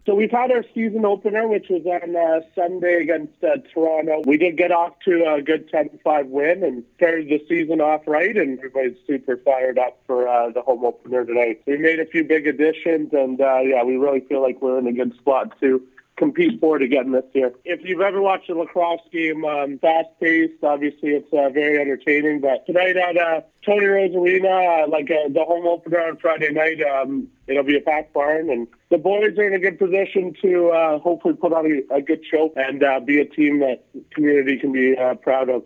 So we've had our season opener, which was on Sunday against Toronto. We did get off to a good 10-5 win and started the season off right, and everybody's super fired up for the home opener tonight. We made a few big additions, and we really feel like we're in a good spot to compete for it again this year. If you've ever watched a lacrosse game, fast-paced, obviously it's very entertaining. But tonight at Tony Rose Arena, the home opener on Friday night, it'll be a packed barn, and the boys are in a good position to hopefully put on a good show and be a team that the community can be proud of.